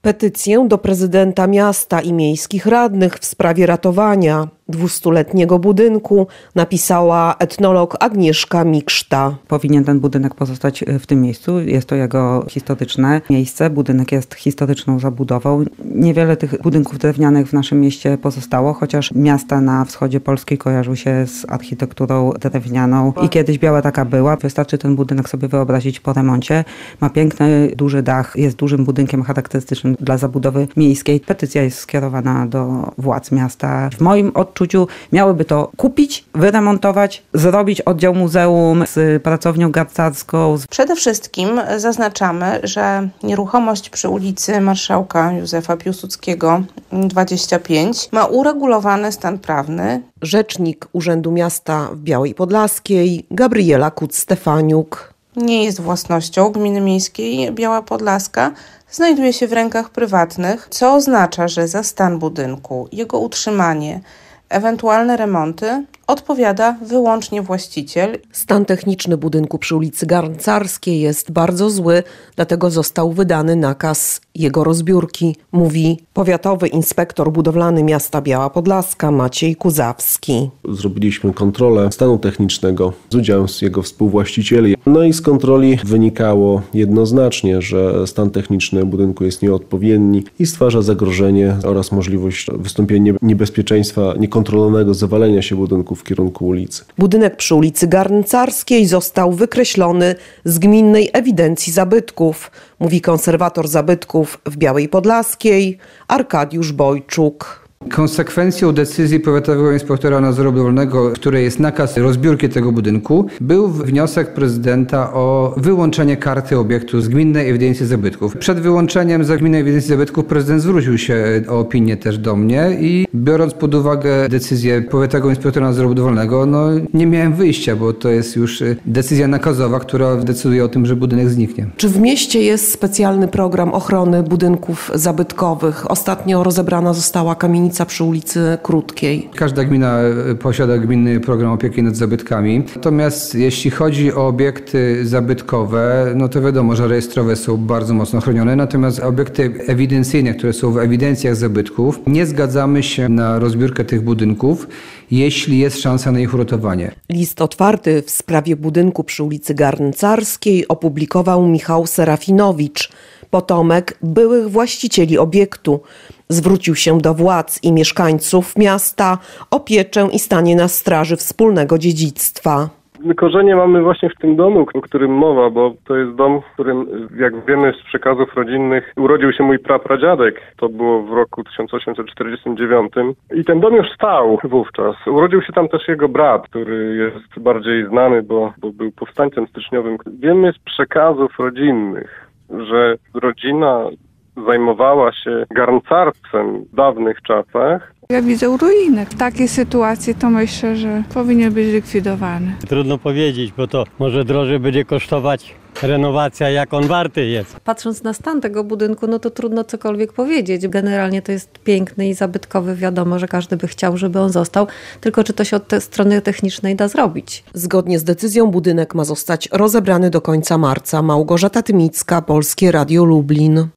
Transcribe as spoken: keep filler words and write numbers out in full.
Petycję do prezydenta miasta i miejskich radnych w sprawie ratowania dwustuletniego budynku napisała etnolog Agnieszka Mikszta. Powinien ten budynek pozostać w tym miejscu. Jest to jego historyczne miejsce. Budynek jest historyczną zabudową. Niewiele tych budynków drewnianych w naszym mieście pozostało, chociaż miasta na wschodzie Polski kojarzyły się z architekturą drewnianą i kiedyś biała taka była. Wystarczy ten budynek sobie wyobrazić po remoncie. Ma piękny, duży dach, jest dużym budynkiem charakterystycznym dla zabudowy miejskiej. Petycja jest skierowana do władz miasta. W moim odczuciu miałyby to kupić, wyremontować, zrobić oddział muzeum z pracownią garncarską. Przede wszystkim zaznaczamy, że nieruchomość przy ulicy Marszałka Józefa Piłsudskiego dwadzieścia pięć ma uregulowany stan prawny. Rzecznik Urzędu Miasta w Białej Podlaskiej Gabriela Kuc-Stefaniuk. Nie jest własnością Gminy Miejskiej Biała Podlaska, znajduje się w rękach prywatnych, co oznacza, że za stan budynku, jego utrzymanie, ewentualne remonty odpowiada wyłącznie właściciel. Stan techniczny budynku przy ulicy Garncarskiej jest bardzo zły, dlatego został wydany nakaz jego rozbiórki, mówi powiatowy inspektor budowlany miasta Biała Podlaska Maciej Kuzawski. Zrobiliśmy kontrolę stanu technicznego z udziałem jego współwłaścicieli. No i z kontroli wynikało jednoznacznie, że stan techniczny budynku jest nieodpowiedni i stwarza zagrożenie oraz możliwość wystąpienia niebezpieczeństwa niekontrolowanego zawalenia się budynku w kierunku ulicy. Budynek przy ulicy Garncarskiej został wykreślony z gminnej ewidencji zabytków, mówi konserwator zabytków w Białej Podlaskiej Arkadiusz Bojczuk. Konsekwencją decyzji powiatowego inspektora nadzoru budowlanego, w której jest nakaz rozbiórki tego budynku, był wniosek prezydenta o wyłączenie karty obiektu z gminnej ewidencji zabytków. Przed wyłączeniem z gminnej ewidencji zabytków prezydent zwrócił się o opinię też do mnie i biorąc pod uwagę decyzję powiatowego inspektora nadzoru budowlanego, no nie miałem wyjścia, bo to jest już decyzja nakazowa, która decyduje o tym, że budynek zniknie. Czy w mieście jest specjalny program ochrony budynków zabytkowych? Ostatnio rozebrana została kamienica przy ulicy Krótkiej. Każda gmina posiada gminny program opieki nad zabytkami. Natomiast jeśli chodzi o obiekty zabytkowe, no to wiadomo, że rejestrowe są bardzo mocno chronione. Natomiast obiekty ewidencyjne, które są w ewidencjach zabytków, nie zgadzamy się na rozbiórkę tych budynków, jeśli jest szansa na ich uratowanie. List otwarty w sprawie budynku przy ulicy Garncarskiej opublikował Michał Serafinowicz, potomek byłych właścicieli obiektu. Zwrócił się do władz i mieszkańców miasta o pieczę i stanie na straży wspólnego dziedzictwa. Korzenie mamy właśnie w tym domu, o którym mowa, bo to jest dom, w którym, jak wiemy z przekazów rodzinnych, urodził się mój prapradziadek. To było w roku tysiąc osiemset czterdziestym dziewiątym. I ten dom już stał wówczas. Urodził się tam też jego brat, który jest bardziej znany, bo, bo był powstańcem styczniowym. Wiemy z przekazów rodzinnych, że rodzina zajmowała się garncarstwem w dawnych czasach. Ja widzę ruinę. W takiej sytuacji to myślę, że powinien być likwidowany. Trudno powiedzieć, bo to może drożej będzie kosztować renowacja, jak on warty jest. Patrząc na stan tego budynku, no to trudno cokolwiek powiedzieć. Generalnie to jest piękny i zabytkowy. Wiadomo, że każdy by chciał, żeby on został. Tylko czy to się od te strony technicznej da zrobić? Zgodnie z decyzją budynek ma zostać rozebrany do końca marca. Małgorzata Tymicka, Polskie Radio Lublin.